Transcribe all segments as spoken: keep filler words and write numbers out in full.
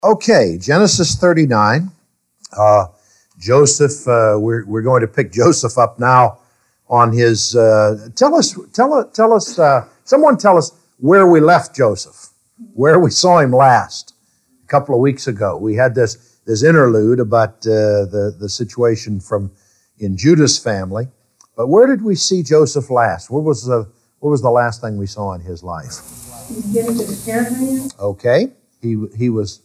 Okay, Genesis thirty-nine. Uh, Joseph, uh, we're, we're going to pick Joseph up now on his, uh, tell us, tell, tell us, uh, someone tell us where we left Joseph, where we saw him last a couple of weeks ago. We had this, this interlude about uh, the, the situation from in Judah's family. But where did we see Joseph last? What was the, what was the last thing we saw in his life? He was given to the caravan. Okay, he, he was...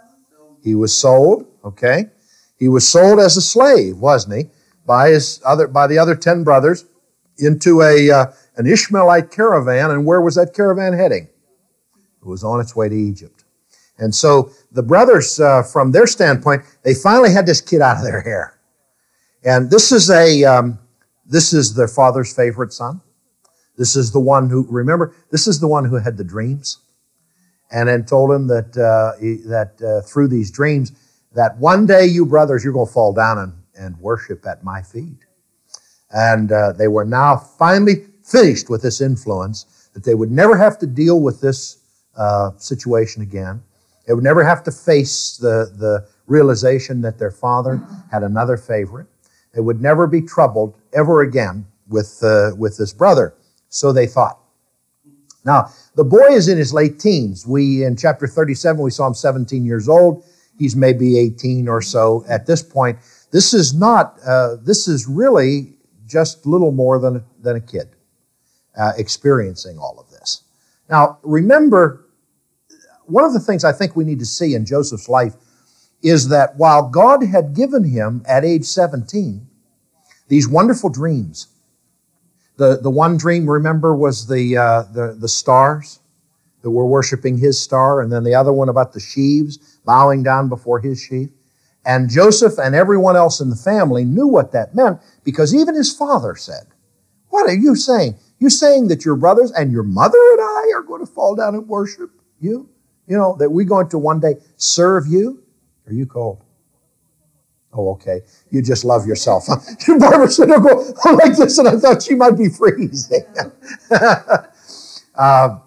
He was sold, okay? He was sold as a slave, wasn't he, by his other by the other ten brothers into a uh, an Ishmaelite caravan. And where was that caravan heading? It was on its way to Egypt. And so the brothers, uh, from their standpoint, they finally had this kid out of their hair. And this is a um, this is their father's favorite son. This is the one who, remember, this is the one who had the dreams. And then told him that uh, he, that uh, through these dreams, that one day you brothers, you're going to fall down and, and worship at my feet. And uh, they were now finally finished with this influence, that they would never have to deal with this uh, situation again. They would never have to face the, the realization that their father had another favorite. They would never be troubled ever again with, uh, with this brother. So they thought. Now, the boy is in his late teens. We, in chapter thirty-seven, we saw him seventeen years old. He's maybe eighteen or so at this point. This is not, uh, this is really just little more than, than a kid uh, experiencing all of this. Now, remember, one of the things I think we need to see in Joseph's life is that while God had given him at age seventeen these wonderful dreams, The the one dream, remember, was the, uh, the the stars that were worshiping his star, and then the other one about the sheaves bowing down before his sheaf. And Joseph and everyone else in the family knew what that meant, because even his father said, "What are you saying? You're saying that your brothers and your mother and I are going to fall down and worship you? You know, that we're going to one day serve you? Are you cold?" Oh, okay. You just love yourself, huh? Barbara said, "I'll go like this," and I thought she might be freezing. uh,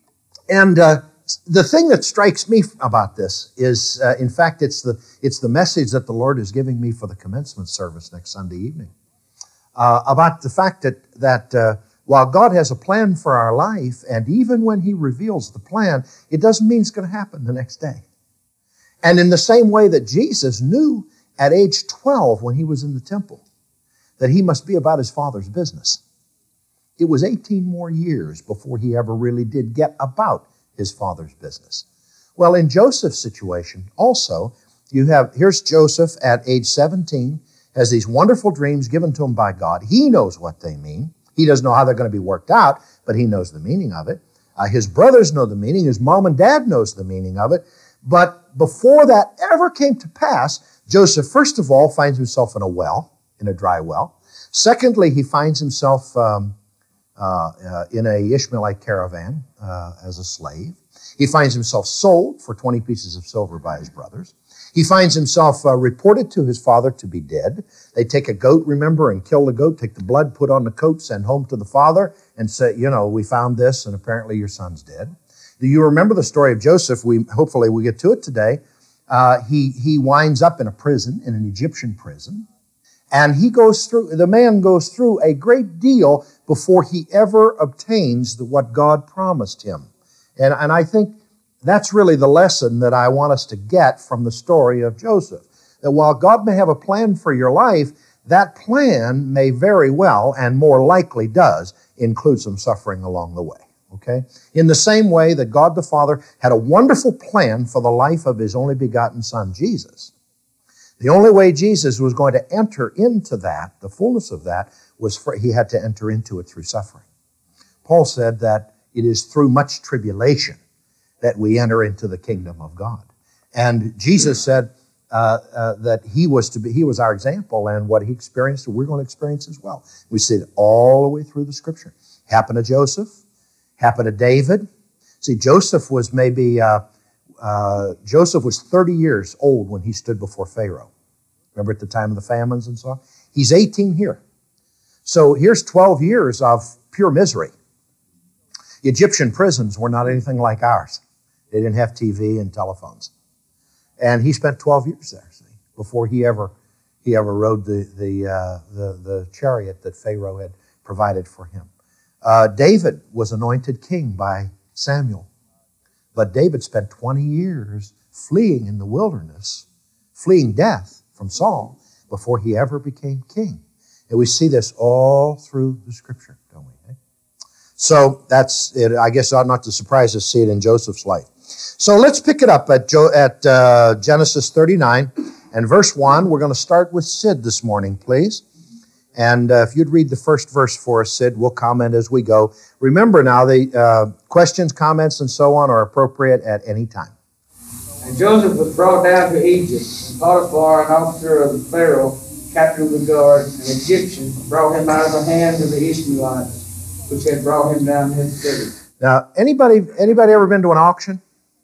and uh, the thing that strikes me about this is, uh, in fact, it's the it's the message that the Lord is giving me for the commencement service next Sunday evening, uh, about the fact that that uh, while God has a plan for our life, and even when He reveals the plan, it doesn't mean it's going to happen the next day. And in the same way that Jesus knew at age twelve, when he was in the temple, that he must be about his Father's business. It was eighteen more years before he ever really did get about his Father's business. Well, in Joseph's situation, also, you have, here's Joseph at age seventeen, has these wonderful dreams given to him by God. He knows what they mean. He doesn't know how they're going to be worked out, but he knows the meaning of it. Uh, his brothers know the meaning. His mom and dad knows the meaning of it. But before that ever came to pass, Joseph, first of all, finds himself in a well, in a dry well. Secondly, he finds himself um, uh, uh, in a Ishmaelite caravan uh, as a slave. He finds himself sold for twenty pieces of silver by his brothers. He finds himself uh, reported to his father to be dead. They take a goat, remember, and kill the goat, take the blood, put on the coat, send home to the father, and say, you know, we found this, and apparently your son's dead. Do you remember the story of Joseph? We hopefully we get to it today. Uh, he, he winds up in a prison, in an Egyptian prison, and he goes through, the man goes through a great deal before he ever obtains the, what God promised him. And, and I think that's really the lesson that I want us to get from the story of Joseph. That while God may have a plan for your life, that plan may very well, and more likely does, include some suffering along the way. Okay? In the same way that God the Father had a wonderful plan for the life of His only begotten Son, Jesus. The only way Jesus was going to enter into that, the fullness of that, was for, He had to enter into it through suffering. Paul said that it is through much tribulation that we enter into the kingdom of God. And Jesus said uh, uh, that He was to be, He was our example, and what He experienced, we're going to experience as well. We see it all the way through the Scripture. Happened to Joseph. Happened to David. See, Joseph was maybe, uh, uh, Joseph was thirty years old when he stood before Pharaoh. Remember at the time of the famines and so on? He's eighteen here. So here's twelve years of pure misery. Egyptian prisons were not anything like ours. They didn't have T V and telephones. And he spent twelve years there, see, before he ever he ever rode the the uh, the, the chariot that Pharaoh had provided for him. Uh, David was anointed king by Samuel, but David spent twenty years fleeing in the wilderness, fleeing death from Saul before he ever became king. And we see this all through the Scripture, don't we? Eh? So that's it. I guess ought not to surprise us to see it in Joseph's life. So let's pick it up at, jo- at uh, Genesis thirty-nine and verse one. We're going to start with Sid this morning, please. And uh, if you'd read the first verse for us, Sid, we'll comment as we go. Remember now, the uh, questions, comments, and so on are appropriate at any time. And Joseph was brought down to Egypt, and Potiphar, an officer of the Pharaoh, captain of the guard, an Egyptian, brought him out of the hands of the Ishmaelites, which had brought him down to his city. Now, anybody, anybody ever been to an auction?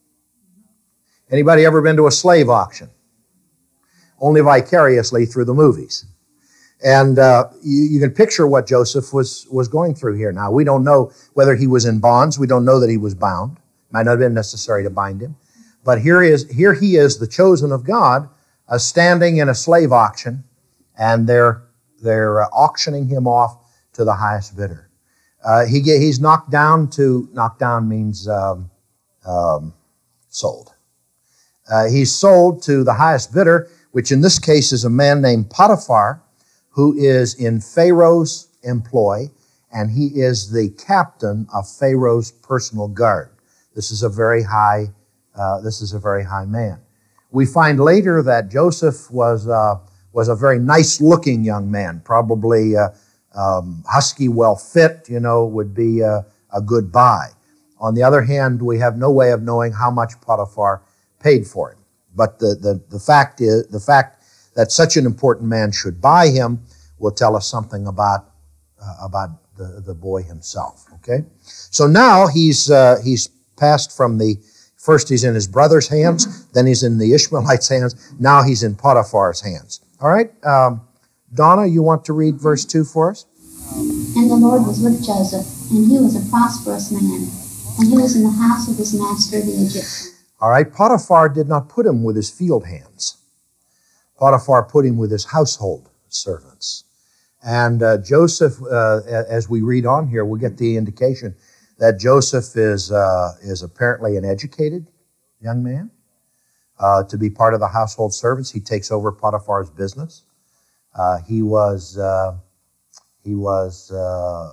Anybody ever been to a slave auction? Only vicariously through the movies. And uh, you, you can picture what Joseph was, was going through here. Now, we don't know whether he was in bonds. We don't know that he was bound. Might not have been necessary to bind him. But here he is, here he is, the chosen of God, uh, standing in a slave auction, and they're, they're uh, auctioning him off to the highest bidder. Uh, he get, he's knocked down to, knocked down means um, um, sold. Uh, he's sold to the highest bidder, which in this case is a man named Potiphar, who is in Pharaoh's employ, and he is the captain of Pharaoh's personal guard. This is a very high, uh, this is a very high man. We find later that Joseph was uh, was a very nice-looking young man, probably uh, um, husky, well-fit. You know, would be a, a good buy. On the other hand, we have no way of knowing how much Potiphar paid for him. But the, the, the fact is, the fact that such an important man should buy him will tell us something about uh, about the, the boy himself. Okay, so now he's uh, he's passed from the first he's in his brother's hands, then he's in the Ishmaelites' hands, now he's in Potiphar's hands. All right, um, Donna, you want to read verse two for us? And the Lord was with Joseph, and he was a prosperous man, and he was in the house of his master the Egyptian. All right, Potiphar did not put him with his field hands. Potiphar put him with his household servants. And uh, Joseph, uh, as we read on here, we get the indication that Joseph is uh, is apparently an educated young man. Uh, to be part of the household servants, he takes over Potiphar's business. Uh, he was uh, he was uh,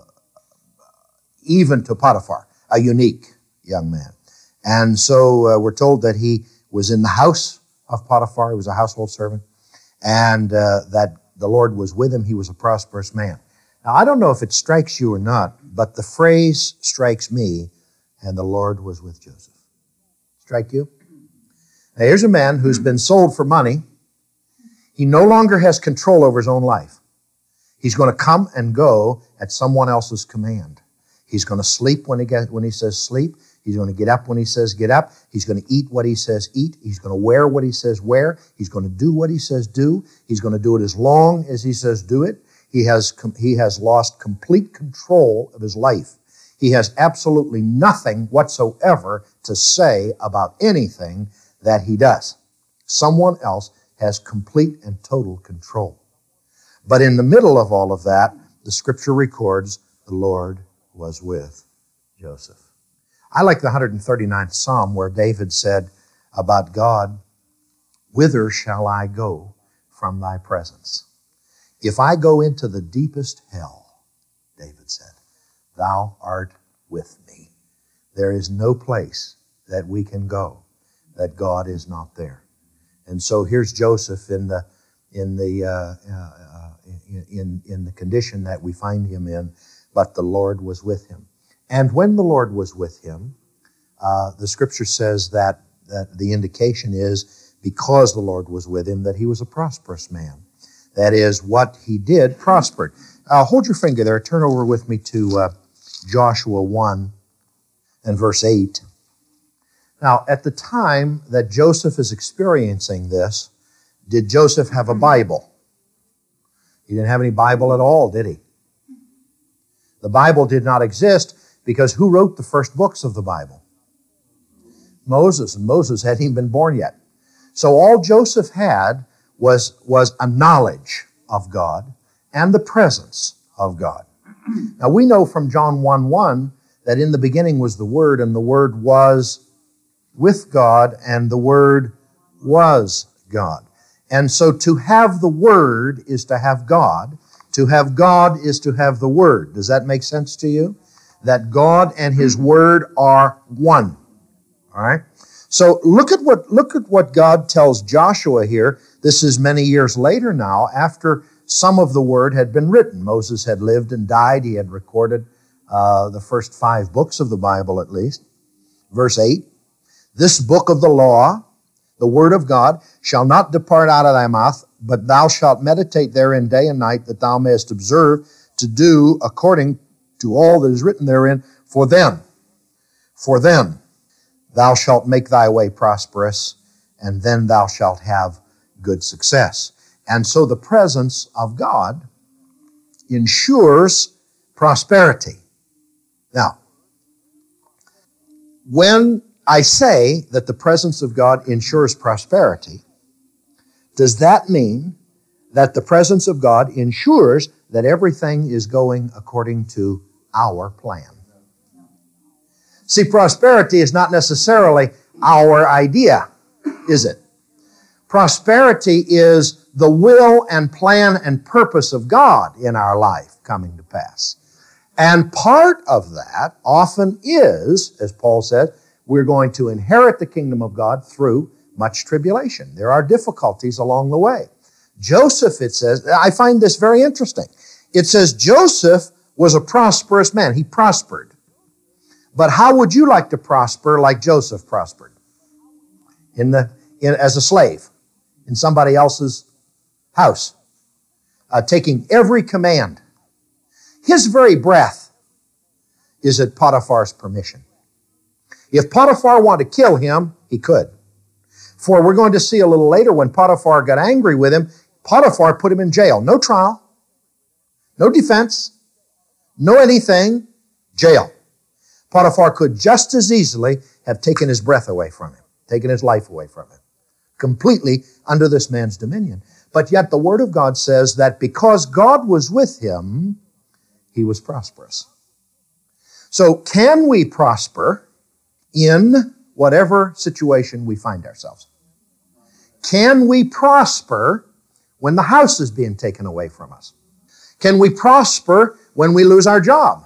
even to Potiphar, a unique young man. And so uh, we're told that he was in the house of Potiphar. He was a household servant, and uh, that the Lord was with him. He was a prosperous man. Now, I don't know if it strikes you or not, but the phrase strikes me, and the Lord was with Joseph. Strike you? Now, here's a man who's been sold for money. He no longer has control over his own life. He's going to come and go at someone else's command. He's going to sleep when he get, when he says sleep. He's going to get up when he says get up. He's going to eat what he says eat. He's going to wear what he says wear. He's going to do what he says do. He's going to do it as long as he says do it. He has, he has lost complete control of his life. He has absolutely nothing whatsoever to say about anything that he does. Someone else has complete and total control. But in the middle of all of that, the Scripture records the Lord was with Joseph. I like the one hundred thirty-ninth Psalm where David said about God, "Whither shall I go from thy presence? If I go into the deepest hell," David said, "thou art with me." There is no place that we can go that God is not there. And so here's Joseph in the in the uh, uh, in in the condition that we find him in, but the Lord was with him. And when the Lord was with him, uh, the Scripture says that, that the indication is because the Lord was with him that he was a prosperous man. That is, what he did prospered. Uh, hold your finger there. Turn over with me to uh, Joshua one and verse eight. Now, at the time that Joseph is experiencing this, did Joseph have a Bible? He didn't have any Bible at all, did he? The Bible did not exist because who wrote the first books of the Bible? Moses, and Moses hadn't even been born yet. So all Joseph had was, was a knowledge of God and the presence of God. Now we know from John one one that in the beginning was the Word, and the Word was with God, and the Word was God. And so to have the Word is to have God. To have God is to have the Word. Does that make sense to you? That God and His Word are one. All right? So look at what, look at what God tells Joshua here. This is many years later now, after some of the Word had been written. Moses had lived and died. He had recorded uh, the first five books of the Bible at least. Verse eight, this book of the law, the Word of God, shall not depart out of thy mouth, but thou shalt meditate therein day and night, that thou mayest observe to do according to all that is written therein. For then, for then thou shalt make thy way prosperous, and then thou shalt have good success. And so the presence of God ensures prosperity. Now, when I say that the presence of God ensures prosperity, does that mean that the presence of God ensures that everything is going according to our plan? See, prosperity is not necessarily our idea, is it? Prosperity is the will and plan and purpose of God in our life coming to pass. And part of that often is, as Paul said, we're going to inherit the kingdom of God through much tribulation. There are difficulties along the way. Joseph, it says, I find this very interesting. It says Joseph was a prosperous man. He prospered. But how would you like to prosper like Joseph prospered? In the, in, as a slave in somebody else's house, uh, taking every command. His very breath is at Potiphar's permission. If Potiphar wanted to kill him, he could. For we're going to see a little later when Potiphar got angry with him, Potiphar put him in jail. No trial, no defense, no anything, jail. Potiphar could just as easily have taken his breath away from him, taken his life away from him, completely under this man's dominion. But yet the Word of God says that because God was with him, he was prosperous. So can we prosper in whatever situation we find ourselves? Can we prosper when the house is being taken away from us? Can we prosper when we lose our job?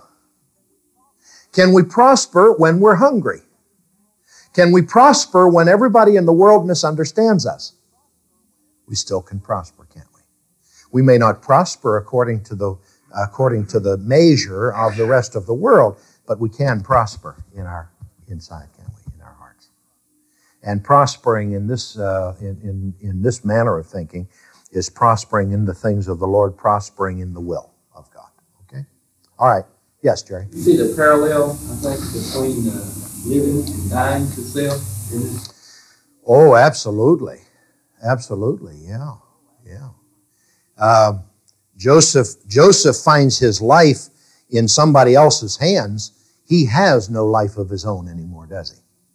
Can we prosper when we're hungry? Can we prosper when everybody in the world misunderstands us? We still can prosper, can't we? We may not prosper according to the according to the measure of the rest of the world, but we can prosper in our inside, can't we? In our hearts. And prospering in this uh, in, in in this manner of thinking is prospering in the things of the Lord, prospering in the will of God. Okay? All right. Yes, Jerry. You see the parallel, I think, between uh, living and dying to self in this? Oh, absolutely. Absolutely, yeah. Yeah. Uh, Joseph, Joseph finds his life in somebody else's hands. He has no life of his own anymore, does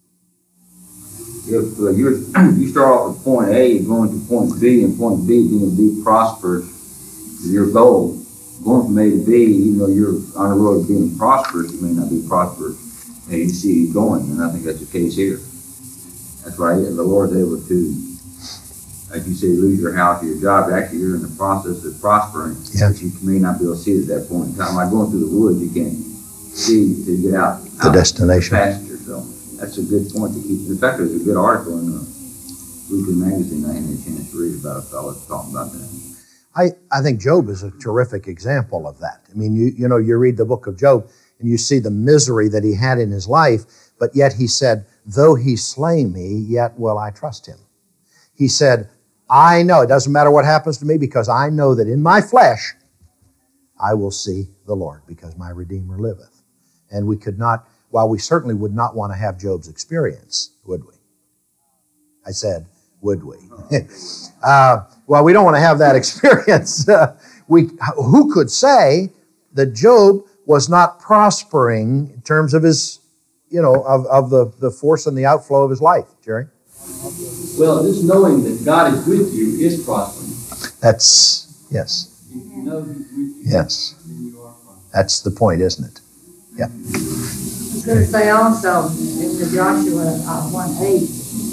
he? If uh, you're, you start off at point A going to point B, and point B being to be prosperous is your goal, going from A to B, even though you're on the road to being prosperous, you may not be prosperous, and you see it going, and I think that's the case here. That's why the Lord's able to, like you say, lose your house or your job. Actually, you're in the process of prospering, yeah. But you may not be able to see it at that point in time. Like going through the woods, you can't see to get out the out destination. The pasture, so that's a good point to keep. In fact, there's a good article in the Weekly Magazine I had a chance to read about a fellow talking about that. I, I think Job is a terrific example of that. I mean, you, you know, you read the book of Job and you see the misery that he had in his life, but yet he said, though he slay me, yet will I trust him. He said, I know, it doesn't matter what happens to me because I know that in my flesh I will see the Lord because my Redeemer liveth. And we could not, while we certainly would not want to have Job's experience, would we? I said, would we? uh, well, we don't want to have that experience. Uh, we, who could say that Job was not prospering in terms of his, you know, of, of the, the force and the outflow of his life, Jerry? Well, just knowing that God is with you is prospering. That's, yes, You know He's with you, yes. then you are prospering. That's the point, isn't it? Yeah. I was going to say also, in the Joshua uh, one eight,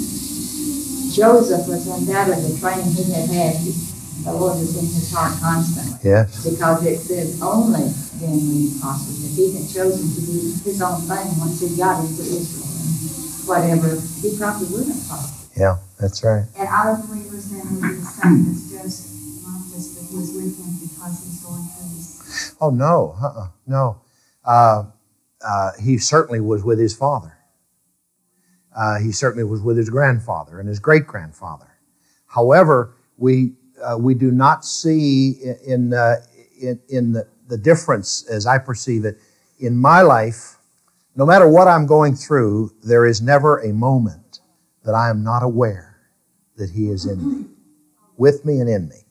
Joseph was undoubtedly the training he had had. He, the Lord was in his heart constantly. Yes. Because it said only then will you prosper. If he had chosen to do his own thing once he got into Israel and whatever, he probably wouldn't have prospered. Yeah, that's right. And other believers then would be the same as Joseph, not just that he was with him because he's going through this. Oh, no, uh-uh, no. Uh, uh, he certainly was with his father. Uh, he certainly was with his grandfather and his great-grandfather. However, we uh, we do not see in uh, in, in the, the difference, as I perceive it, in my life. No matter what I'm going through, there is never a moment that I am not aware that He is in me, with me and in me.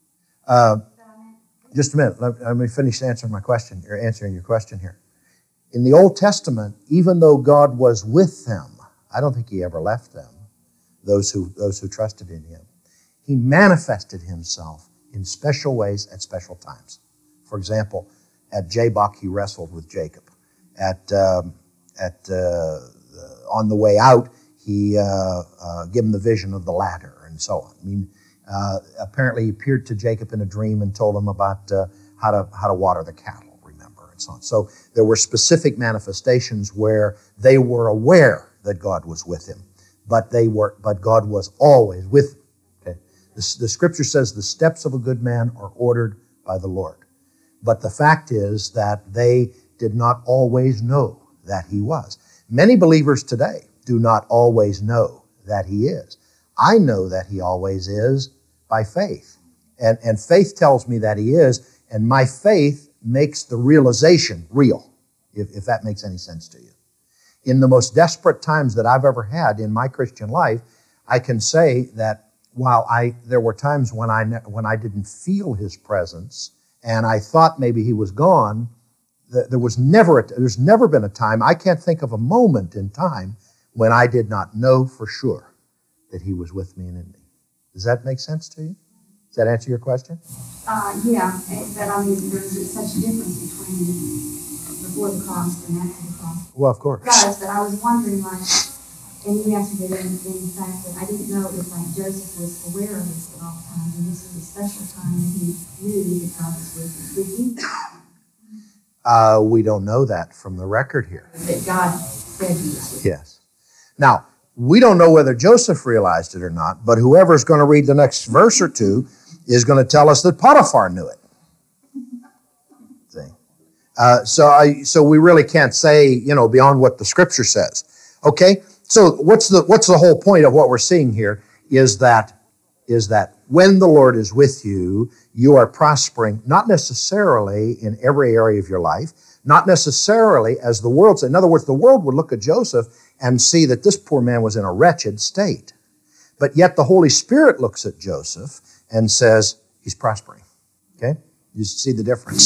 Uh, just a minute. Let, let me finish answering my question, or answering your question here. In the Old Testament, even though God was with them, I don't think He ever left them, those who, those who trusted in Him. He manifested Himself in special ways at special times. For example, at Jabbok, He wrestled with Jacob. At, um, at uh, on the way out, He uh, uh, gave him the vision of the ladder and so on. I mean, uh, apparently He appeared to Jacob in a dream and told him about uh, how to how to water the cattle, remember, and so on. So there were specific manifestations where they were aware that God was with him, but they were, but God was always with him. Okay? The, the Scripture says the steps of a good man are ordered by the Lord. But the fact is that they did not always know that He was. Many believers today do not always know that He is. I know that He always is by faith. And, and faith tells me that He is, and my faith makes the realization real, if, if that makes any sense to you. In the most desperate times that I've ever had in my Christian life, I can say that while I there were times when I when I didn't feel His presence and I thought maybe He was gone, there was never a, there's never been a time, I can't think of a moment in time when I did not know for sure that He was with me and in me. Does that make sense to you? Does that answer your question? Uh, yeah, but I mean, there's such a difference between before the cross and after the cross. Well, of course. It does, but I was wondering, like, and you answered it in, in the fact that I didn't know if, like, Joseph was aware of this at all times, and this was a special time that he knew that God was with, with him. Uh, we don't know that from the record here. That God said He was with him. Yes. Now, we don't know whether Joseph realized it or not, but whoever's going to read the next verse or two is going to tell us that Potiphar knew it. See? Uh, so, I, so we really can't say, you know, beyond what the Scripture says. Okay? So what's the what's the whole point of what we're seeing here is that is that when the Lord is with you, you are prospering, not necessarily in every area of your life, not necessarily as the world says. In other words, the world would look at Joseph and see that this poor man was in a wretched state. But yet the Holy Spirit looks at Joseph and says, he's prospering. Okay? You see the difference.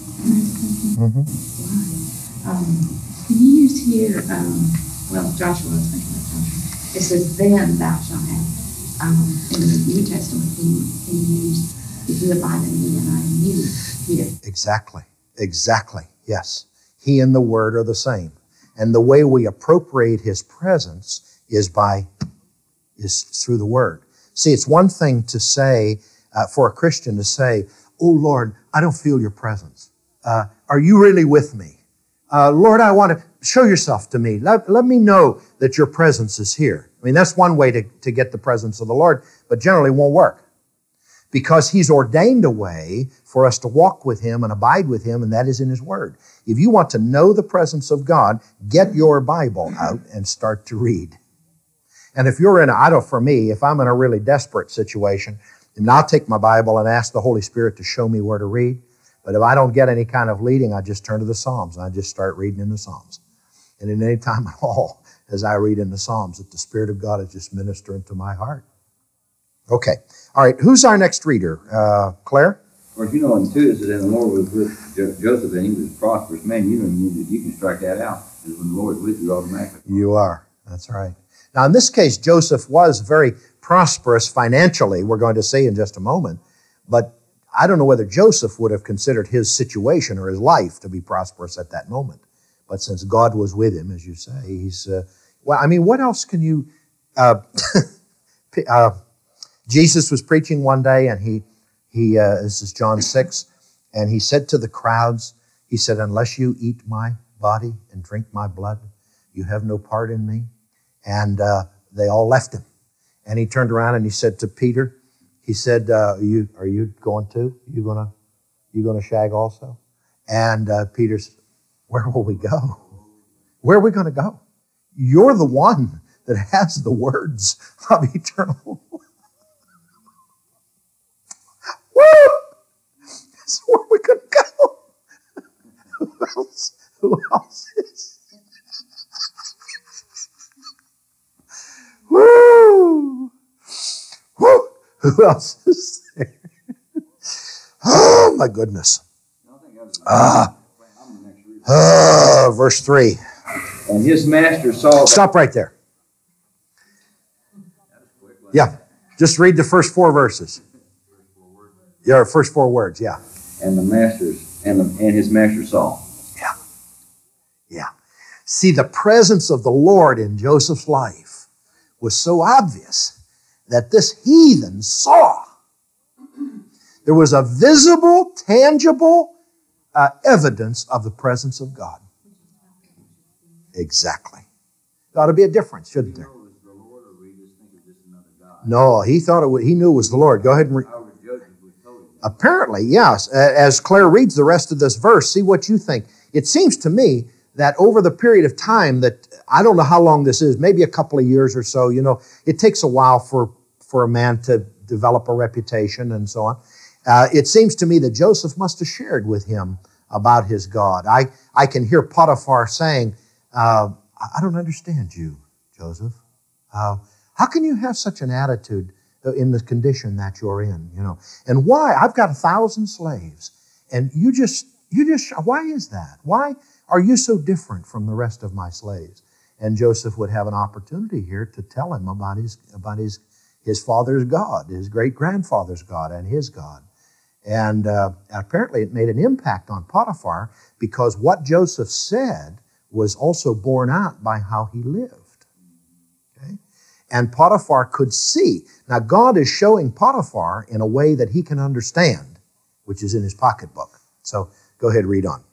Mm-hmm. Um, can you use here, um, well, Joshua, I was thinking about Joshua. It says, then thou shalt have. Um, in the New Testament, he, he used, if you abide in me and I in you, here. Exactly. Exactly. Yes. He and the Word are the same. And the way we appropriate His presence is by, is through the Word. See, it's one thing to say, uh, for a Christian to say, oh Lord, I don't feel your presence. Uh, are you really with me? Uh, Lord, I want to show yourself to me. Let, let me know that your presence is here. I mean, that's one way to, to get the presence of the Lord, but generally won't work. Because He's ordained a way for us to walk with Him and abide with Him, and that is in His Word. If you want to know the presence of God, get your Bible out and start to read. And if you're in a, I don't, for me, if I'm in a really desperate situation, then I'll take my Bible and ask the Holy Spirit to show me where to read. But if I don't get any kind of leading, I just turn to the Psalms and I just start reading in the Psalms. And in any time at all, as I read in the Psalms, that the Spirit of God is just ministering to my heart. Okay. All right. Who's our next reader? Uh, Claire? Of course, you know, in two, it says, and the Lord was with Jo- Joseph, and he was prosperous. Man, you know, you, you can strike that out. Because when the Lord is with you, automatically. You are. That's right. Now, in this case, Joseph was very prosperous financially, we're going to see in just a moment. But I don't know whether Joseph would have considered his situation or his life to be prosperous at that moment. But since God was with him, as you say, he's, uh, well, I mean, what else can you, uh, uh, Jesus was preaching one day, and he, he uh, this is John six, and he said to the crowds, he said, unless you eat my body and drink my blood, you have no part in me. And uh, they all left him. And he turned around and he said to Peter, he said, uh, are, you, are you going to? You gonna, you gonna shag also? And uh, Peter said, where will we go? Where are we going to go? You're the one that has the words of eternal life. Woo! That's where we're going to go. Who else? Who else is? Woo! Woo! Who else is there? Oh, my goodness. Ah. Uh, verse three. And his master saw... Stop right there. Yeah. Just read the first four verses. Yeah, first four words, yeah. And the masters, and, the, and his master saw. Yeah. Yeah. See, the presence of the Lord in Joseph's life was so obvious that this heathen saw. There was a visible, tangible uh, evidence of the presence of God. Exactly. There ought to be a difference, shouldn't there? No, he thought it was, he knew it was the Lord. Go ahead and read. Apparently, yes. As Claire reads the rest of this verse, see what you think. It seems to me that over the period of time that, I don't know how long this is, maybe a couple of years or so, you know, it takes a while for, for a man to develop a reputation and so on. Uh, it seems to me that Joseph must have shared with him about his God. I, I can hear Potiphar saying, uh, I don't understand you, Joseph. Uh, how can you have such an attitude in the condition that you're in, you know? And why? I've got a thousand slaves, and you just, you just, why is that? Why are you so different from the rest of my slaves? And Joseph would have an opportunity here to tell him about his, about his, his father's God, his great-grandfather's God, and his God. And uh, apparently it made an impact on Potiphar because what Joseph said was also borne out by how he lived. Okay? And Potiphar could see. Now God is showing Potiphar in a way that he can understand, which is in his pocketbook. So go ahead, read on.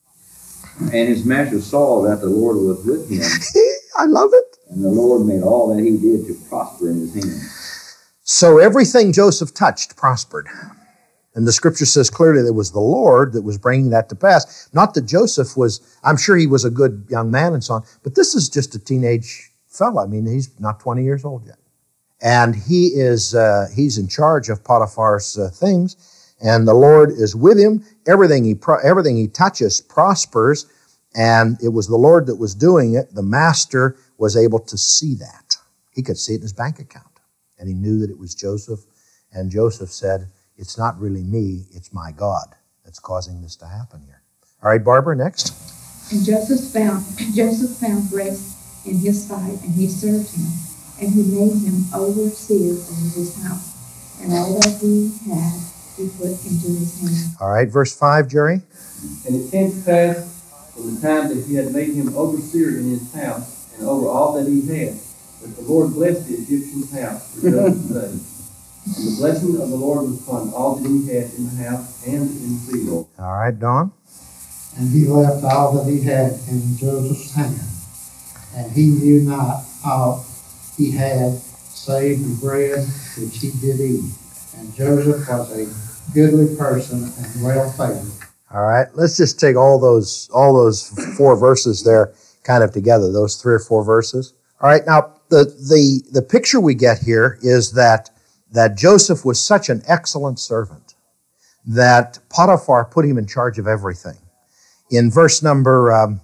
And his master saw that the Lord was with him. I love it. And the Lord made all that he did to prosper in his hand. So everything Joseph touched prospered. And the scripture says clearly that it was the Lord that was bringing that to pass. Not that Joseph was, I'm sure he was a good young man and so on, but this is just a teenage fella. I mean, he's not twenty years old yet. And he is, uh, he's in charge of Potiphar's uh, things, and the Lord is with him. Everything he, pro- everything he touches prospers, and it was the Lord that was doing it. The master was able to see that. He could see it in his bank account, and he knew that it was Joseph, and Joseph said, it's not really me, it's my God that's causing this to happen here. All right, Barbara, next. And Joseph found Joseph found grace in his sight, and he served him, and he made him overseer over his house, and all that he had he put into his hand. All right, verse five, Jerry. And it came to pass from the time that he had made him overseer in his house and over all that he had, that the Lord blessed the Egyptian's house for Joseph's sake. And the blessing of the Lord was upon all that he had in the house and in the field. All right, Don. And he left all that he had in Joseph's hand. And he knew not aught he had save the bread which he did eat. And Joseph was a goodly person and well favored. All right, let's just take all those all those four verses there kind of together, those three or four verses. All right, now the the the picture we get here is that that Joseph was such an excellent servant that Potiphar put him in charge of everything. In verse number um,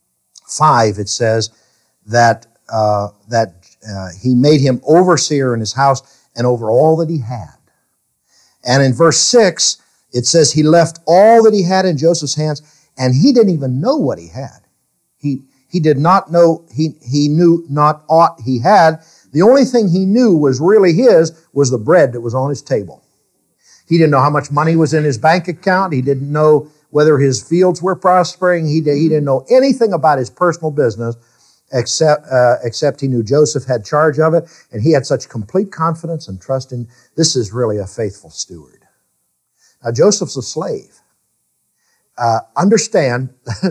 five, it says that uh, that uh, he made him overseer in his house and over all that he had. And in verse six, it says he left all that he had in Joseph's hands, and he didn't even know what he had. He he did not know, he, he knew not aught he had. The only thing he knew was really his was the bread that was on his table. He didn't know how much money was in his bank account. He didn't know whether his fields were prospering. He, he didn't know anything about his personal business except, uh, except he knew Joseph had charge of it, and he had such complete confidence and trust in, this is really a faithful steward. Now, Joseph's a slave. Uh, understand,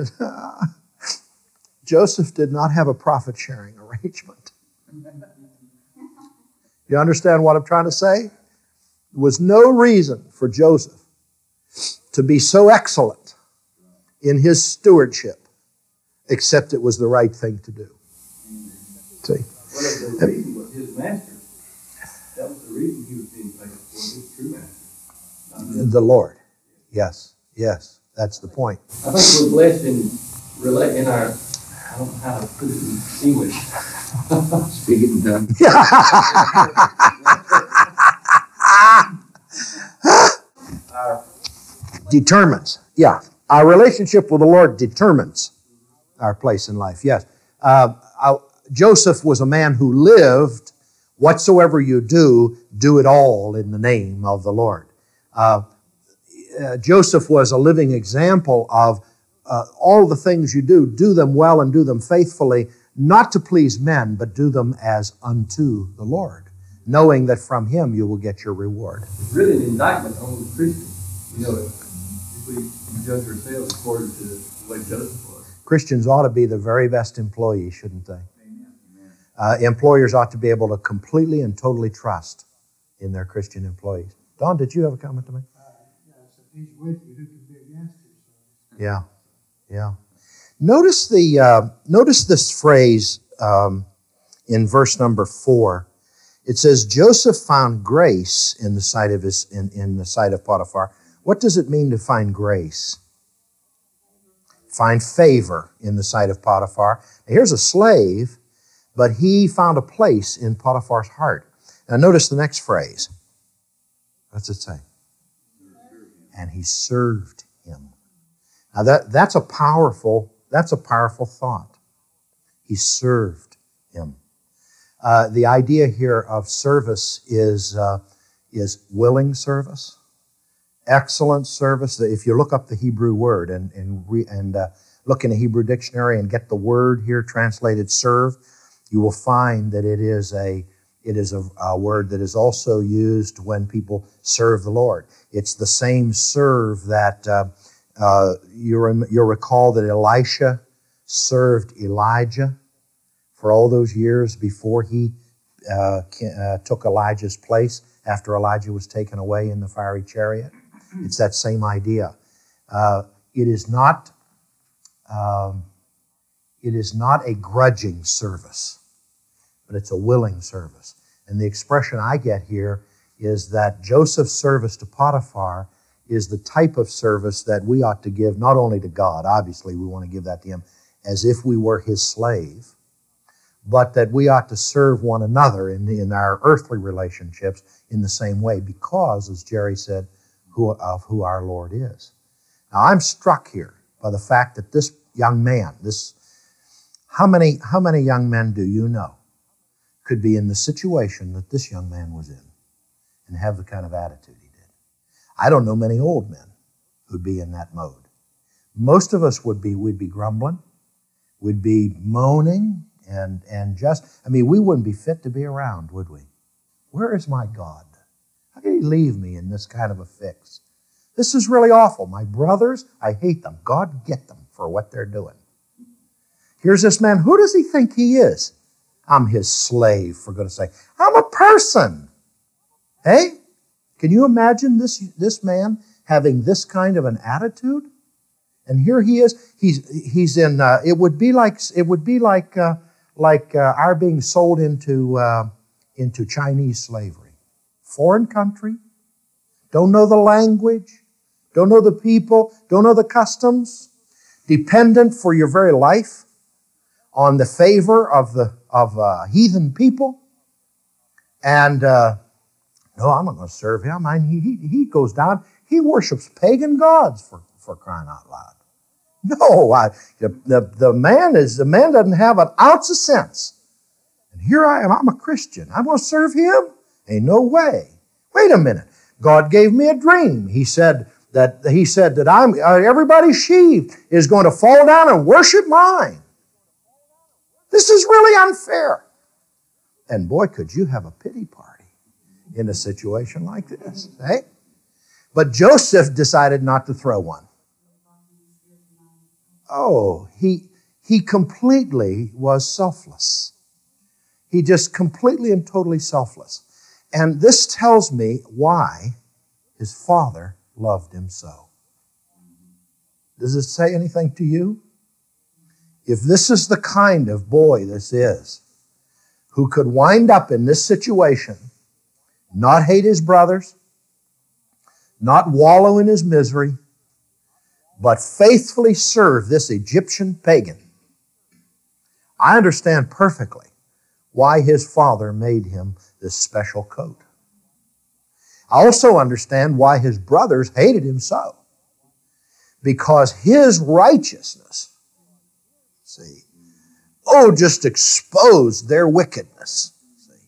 Joseph did not have a profit-sharing arrangement. You understand what I'm trying to say? There was no reason for Joseph to be so excellent in his stewardship, except it was the right thing to do. See? Well, the reason was his master. That was the reason he was being faithful for his true master. The Lord. Yes, yes, that's the point. I think we're blessed in, rela- in our, I don't know how to put it in English. Speak it in tongues. Determines. Yeah. Our relationship with the Lord determines our place in life. Yes. Uh, I, Joseph was a man who lived, whatsoever you do, do it all in the name of the Lord. Uh, uh, Joseph was a living example of uh, all the things you do, do them well and do them faithfully, not to please men, but do them as unto the Lord, knowing that from Him you will get your reward. It's really an indictment on the Christian. You know, if we judge ourselves according to the way Joseph was. Christians ought to be the very best employees, shouldn't they? Uh, employers ought to be able to completely and totally trust in their Christian employees. Don, did you have a comment to make? Uh, yes, if he's with you, who can be against you? So. Yeah, yeah. Notice the uh, notice this phrase um, in verse number four. It says Joseph found grace in the sight of his in, in the sight of Potiphar. What does it mean to find grace? Find favor in the sight of Potiphar. Now, here's a slave, but he found a place in Potiphar's heart. Now notice the next phrase. What's it say? And he served him. Now that, that's a powerful, that's a powerful thought. He served him. Uh, the idea here of service is, uh, is willing service, excellent service. If you look up the Hebrew word and, and, re, and uh, look in a Hebrew dictionary and get the word here translated serve, you will find that it is a it is a, a word that is also used when people serve the Lord. It's the same serve that uh, uh, you rem- you'll recall that Elisha served Elijah for all those years before he uh, uh, took Elijah's place after Elijah was taken away in the fiery chariot. It's that same idea. Uh, it is not um, it is not a grudging service, but it's a willing service. And the expression I get here is that Joseph's service to Potiphar is the type of service that we ought to give not only to God, obviously we want to give that to Him as if we were His slave, but that we ought to serve one another in, in our earthly relationships in the same way because, as Jerry said, who, of who our Lord is. Now I'm struck here by the fact that this young man, this how many, how many young men do you know could be in the situation that this young man was in and have the kind of attitude he did? I don't know many old men who'd be in that mode. Most of us would be, we'd be grumbling, we'd be moaning, and, and just, I mean, we wouldn't be fit to be around, would we? Where is my God? How can He leave me in this kind of a fix? This is really awful. My brothers, I hate them. God get them for what they're doing. Here's this man. Who does he think he is? I'm his slave, for goodness sake. I'm a person. Hey? Can you imagine this, this man having this kind of an attitude? And here he is. He's he's in. Uh, it would be like it would be like uh, like uh, our being sold into uh, into Chinese slavery. Foreign country, don't know the language, don't know the people, don't know the customs, dependent for your very life on the favor of the of uh, heathen people, and uh, no, I'm not going to serve him. I mean, he he goes down. He worships pagan gods for, for crying out loud. No, I, the, the the man is the man doesn't have an ounce of sense, and here I am, I'm a Christian. I'm going to serve him? Ain't no way. Wait a minute. God gave me a dream. He said that he said that I'm uh, everybody's sheep is going to fall down and worship mine. This is really unfair. And boy, could you have a pity party in a situation like this, eh? But Joseph decided not to throw one. Oh, he he completely was selfless. He just completely and totally selfless. And this tells me why his father loved him so. Does it say anything to you? If this is the kind of boy this is, who could wind up in this situation, not hate his brothers, not wallow in his misery, but faithfully serve this Egyptian pagan, I understand perfectly why his father made him this special coat. I also understand why his brothers hated him so. Because his righteousness, see, oh, just exposed their wickedness. See.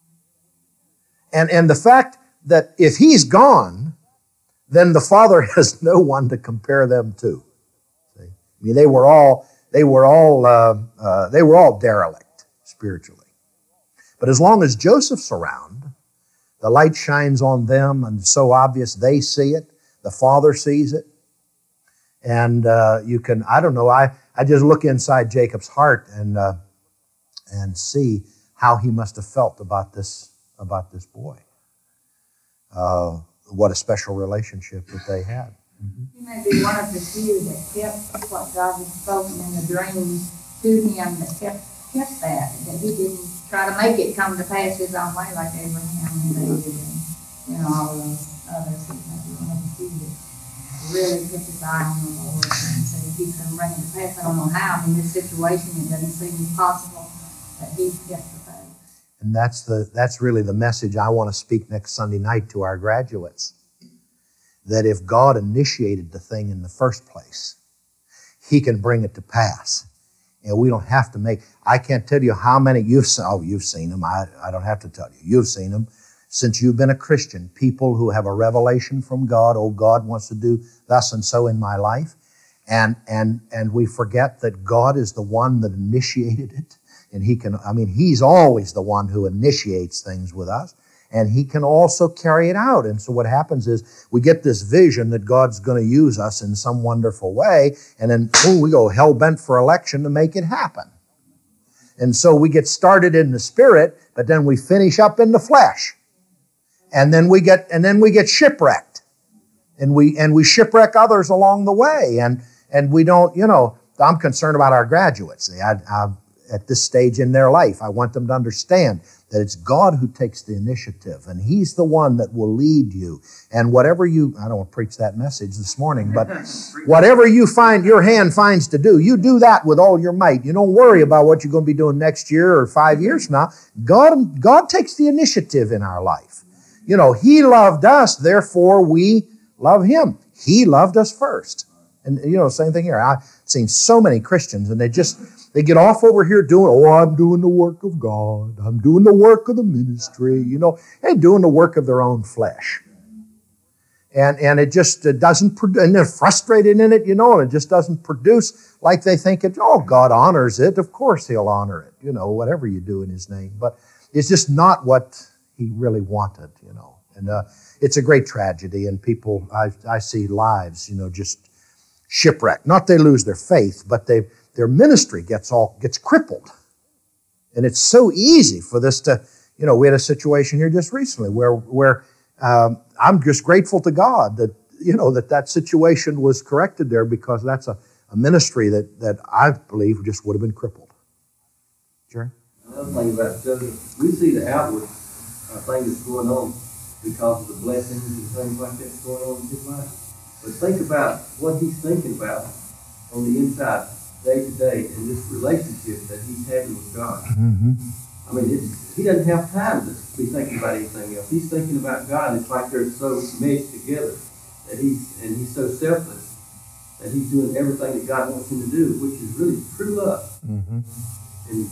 And, and the fact that if he's gone, then the father has no one to compare them to. See? I mean, they were all they were all uh, uh, they were all derelict spiritually. But as long as Joseph's around, the light shines on them, and it's so obvious they see it. The father sees it, and uh, you can I don't know I I just look inside Jacob's heart and uh, and see how he must have felt about this about this boy. Uh, what a special relationship that they had. Mm-hmm. He may be one of the few that kept what God had spoken in the dream to him, that kept kept that, that he didn't try to make it come to pass his own way like Abraham and David and, you know, all those others. He may be one of the few that really kept his eye on the Lord and said, if he's going to bring it to pass, I don't know how. In this situation, it doesn't seem possible that he kept the faith. And that's the that's really the message I want to speak next Sunday night to our graduates. That if God initiated the thing in the first place, He can bring it to pass. And we don't have to make, I can't tell you how many you've seen, oh, you've seen them, I, I don't have to tell you. You've seen them since you've been a Christian. People who have a revelation from God, oh, God wants to do thus and so in my life. And, and, and we forget that God is the one that initiated it. And He can, I mean, He's always the one who initiates things with us. And He can also carry it out. And so what happens is we get this vision that God's going to use us in some wonderful way. And then oh, we go hell-bent for election to make it happen. And so we get started in the spirit, but then we finish up in the flesh. And then we get, and then we get shipwrecked. And we, and we shipwreck others along the way. And, and we don't, you know, I'm concerned about our graduates. I, I, at this stage in their life, I want them to understand that it's God who takes the initiative, and He's the one that will lead you. And whatever you, I don't want to preach that message this morning, but whatever you find your hand finds to do, you do that with all your might. You don't worry about what you're going to be doing next year or five years from now. God, God takes the initiative in our life. You know, He loved us, therefore we love Him. He loved us first. And, you know, same thing here. I've seen so many Christians, and they just, they get off over here doing, oh, I'm doing the work of God. I'm doing the work of the ministry. You know, they're doing the work of their own flesh. And and it just it doesn't produce, and they're frustrated in it, you know, and it just doesn't produce like they think it, oh, God honors it. Of course He'll honor it, you know, whatever you do in His name. But it's just not what He really wanted, you know. And uh, it's a great tragedy, and people, I, I see lives, you know, just shipwrecked. Not they lose their faith, but they their ministry gets all gets crippled. And it's so easy for this to, you know, we had a situation here just recently where where um, I'm just grateful to God that, you know, that that situation was corrected there, because that's a, a ministry that, that I believe just would have been crippled. Jerry? Another thing about Joseph, we see the outward uh, thing that's going on because of the blessings and things like that's going on in his life. But think about what he's thinking about on the inside, day to day, in this relationship that he's having with God. Mm-hmm. I mean, it's, he doesn't have time to be thinking about anything else. He's thinking about God, and it's like they're so meshed together that he's, and he's so selfless that he's doing everything that God wants him to do, which is really true love. Mm-hmm. And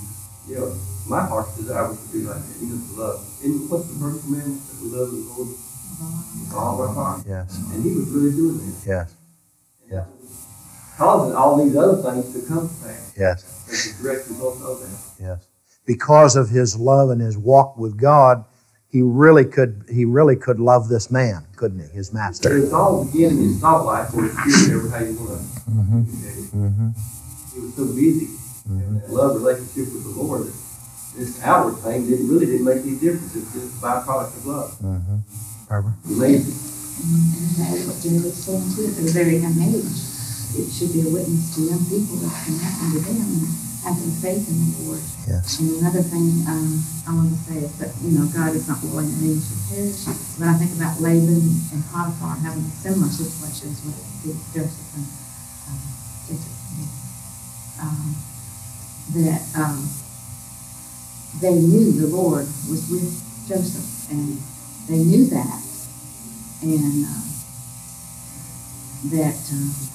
you know, my heart's desire was to be like that, you know, to love. And what's the first commandment? That we love the Lord with all of our heart. Yes. And he was really doing that. Yes. And Yeah. causing all these other things to come to pass. Yes. As a direct result of that. Yes. Because of his love and his walk with God, he really could he really could love this man, couldn't he? His So master. it's all beginning in his thought life where it's doing every how you want to. Mm-hmm. Okay. Mm-hmm. He was so busy in that love relationship with the Lord that this outward thing didn't really didn't make any difference. It's just a byproduct of love. Mm-hmm. Barbara? Amazing. And that's what Jerry was saying too, at a very young age. It should be a witness to young people that can happen to them and having faith in the Lord. Yes. And another thing um, I want to say is that, you know, God is not willing that any should perish. When I think about Laban and Potiphar having similar situations with, with Joseph and um, Jacob, um, that um, they knew the Lord was with Joseph, and they knew that, and uh, that. Um,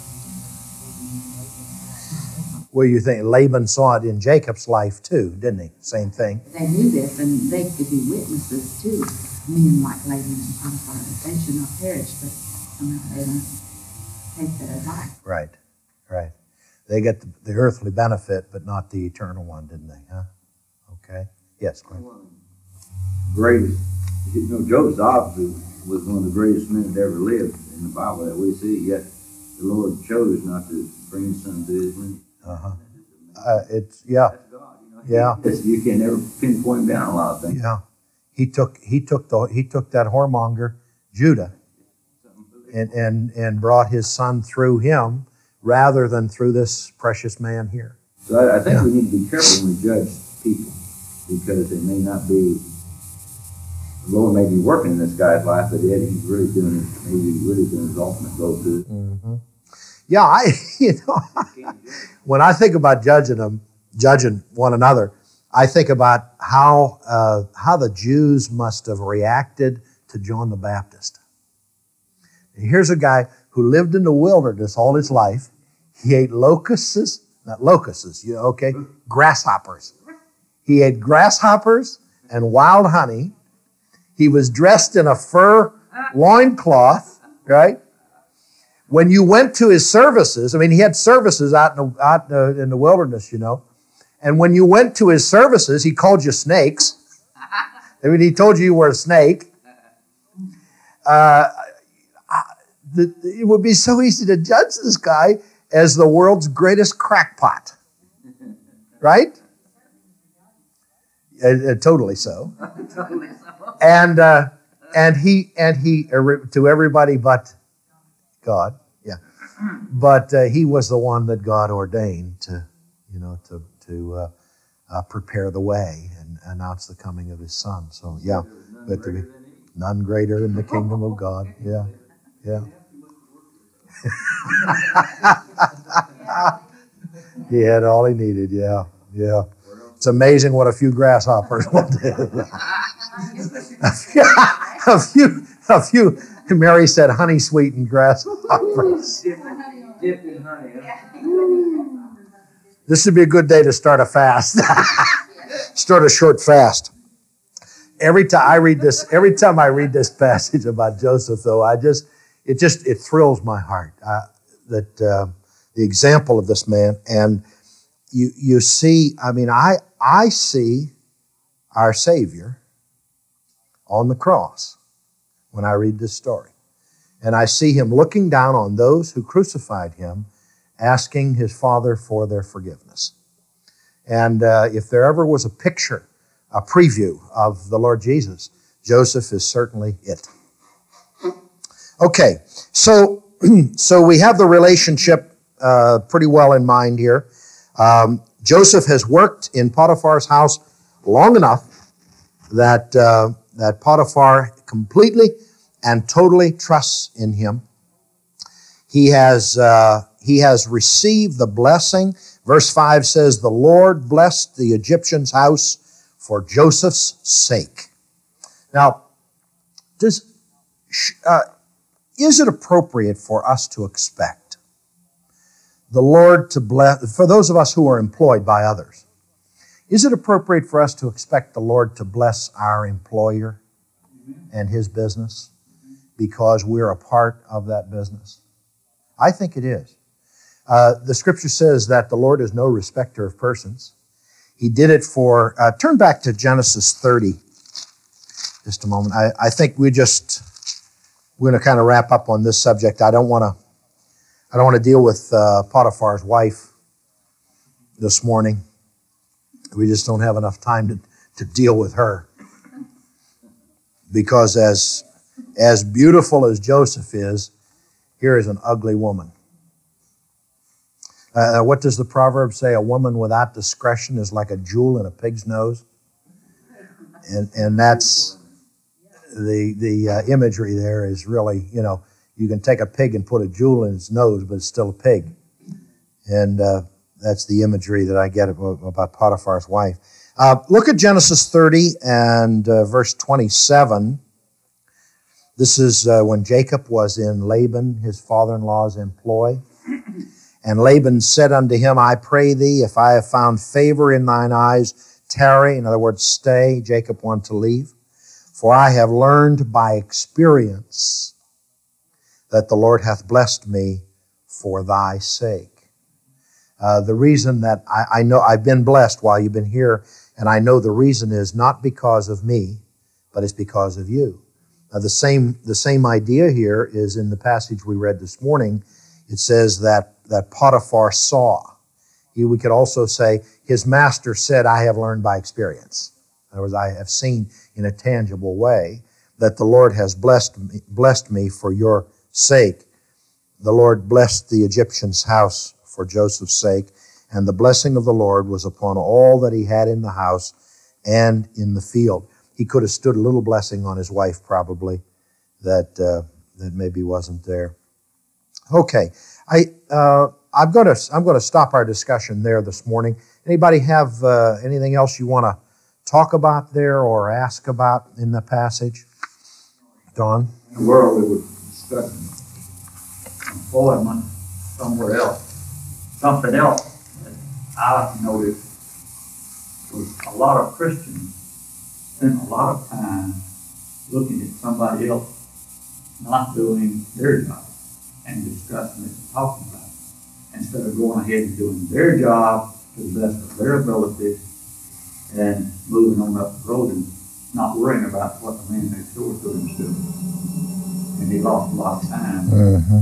Well, you think Laban saw it in Jacob's life too, didn't he? Same thing. They knew this, and they could be witnesses too. Men like Laban and Potiphar, that they should not perish, but somehow they don't take that advice. Right. Right. They get the, the earthly benefit, but not the eternal one, didn't they? Huh? Okay. Yes, Glenn. Greatest, you know, Joseph obviously was one of the greatest men that ever lived in the Bible that we see, yet the Lord chose not to bring his son to his lineage. Uh-huh. Uh, it's, yeah. That's God, you know. Yeah. It's, you can never pinpoint down a lot of things. Yeah. He took he took the he took that whoremonger, Judah, and, and, and brought his son through him rather than through this precious man here. So I, I think Yeah. we need to be careful when we judge people, because it may not be, the Lord may be working in this guy's life, but yet he's really doing it, maybe really doing his ultimate goal to it. Mm-hmm. Yeah, I you know when I think about judging them, judging one another, I think about how uh, how the Jews must have reacted to John the Baptist. Here's a guy who lived in the wilderness all his life. He ate locusts, not locusts, you know, okay, grasshoppers. He ate grasshoppers and wild honey. He was dressed in a fur loincloth, right? When you went to his services, I mean, he had services out in the, out in the, in the wilderness, you know. And when you went to his services, he called you snakes. I mean, he told you you were a snake. Uh, the, it would be so easy to judge this guy as the world's greatest crackpot. Right? Uh, uh, totally so. And uh, and he and he uh, to everybody but God, yeah. But uh, he was the one that God ordained to, you know, to to uh, uh, prepare the way and announce the coming of his son. So yeah, but to be none greater in the kingdom of God. Yeah, yeah. He had all he needed. Yeah, yeah. It's amazing what a few grasshoppers will do. a, few, a few, a few. Mary said, "Honey sweetened grasshoppers." Dipped in honey, huh? This would be a good day to start a fast. Start a short fast. Every time I read this, every time I read this passage about Joseph, though, I just, it just, it thrills my heart uh, that uh, the example of this man. And you, you see, I mean, I, I see our Savior on the cross when I read this story. And I see him looking down on those who crucified him, asking his Father for their forgiveness. And uh, if there ever was a picture, a preview of the Lord Jesus, Joseph is certainly it. Okay, so, so we have the relationship uh, pretty well in mind here. Um, Joseph has worked in Potiphar's house long enough that, uh, that Potiphar completely and totally trusts in him. He has, uh, he has received the blessing. Verse five says, "The Lord blessed the Egyptian's house for Joseph's sake." Now, does, uh, is it appropriate for us to expect the Lord to bless, for those of us who are employed by others, Is it appropriate for us to expect the Lord to bless our employer and his business because we're a part of that business? I think it is. Uh, the Scripture says that the Lord is no respecter of persons. He did it for, uh, turn back to Genesis thirty just a moment. I, I think we just, we're going to kind of wrap up on this subject. I don't want to, I don't want to deal with uh, Potiphar's wife this morning. We just don't have enough time to, to deal with her. Because as, as beautiful as Joseph is, here is an ugly woman. Uh, what does the proverb say? A woman without discretion is like a jewel in a pig's nose. And and that's the the uh, imagery there is really, you know, you can take a pig and put a jewel in its nose, but it's still a pig. And uh, that's the imagery that I get about, about Potiphar's wife. Uh, look at Genesis thirty and uh, verse twenty-seven. This is uh, when Jacob was in Laban, his father-in-law's employ. And Laban said unto him, I pray thee, if I have found favor in thine eyes, tarry. In other words, stay. Jacob wanted to leave. For I have learned by experience that the Lord hath blessed me for thy sake. Uh, the reason that I, I know I've been blessed while you've been here, and I know the reason is not because of me, but it's because of you. Now, the same, the same idea here is in the passage we read this morning. It says that, that Potiphar saw. He, we could also say, his master said, I have learned by experience. In other words, I have seen in a tangible way that the Lord has blessed me, blessed me for your sake. The Lord blessed the Egyptian's house for Joseph's sake, and the blessing of the Lord was upon all that he had in the house and in the field. He could have stood a little blessing on his wife, probably, that uh, that maybe wasn't there. Okay, I uh, I'm going to I'm going to stop our discussion there this morning. Anybody have uh, anything else you want to talk about there or ask about in the passage? Don? In the world, we were discussing employment somewhere else. Something else that I noticed was a lot of Christians spent a lot of time looking at somebody else not doing their job and discussing it and talking about it, instead of going ahead and doing their job to the best of their ability and moving on up the road and not worrying about what the man next door to him is doing. And he lost a lot of time Mm-hmm.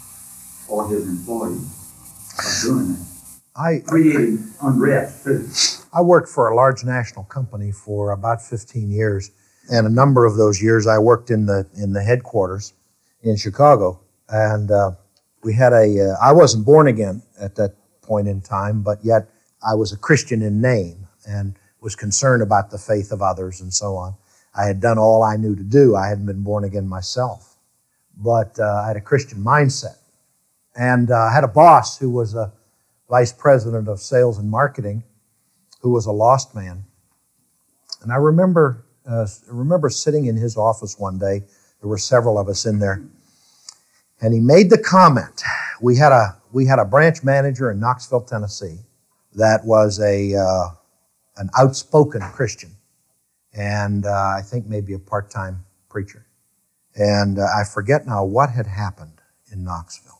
for his employees by doing that. I Creating unrest too. I worked for a large national company for about fifteen years, and a number of those years I worked in the in the headquarters in Chicago. And uh, we had a, uh, I wasn't born again at that point in time, but yet I was a Christian in name and was concerned about the faith of others and so on. I had done all I knew to do. I hadn't been born again myself, but uh, I had a Christian mindset. And uh, I had a boss who was a vice president of sales and marketing who was a lost man. And I remember, uh, remember sitting in his office one day. There were several of us in there. And he made the comment. We had a we had a branch manager in Knoxville, Tennessee, that was a uh, an outspoken Christian, and uh, I think maybe a part-time preacher. And uh, I forget now what had happened in Knoxville.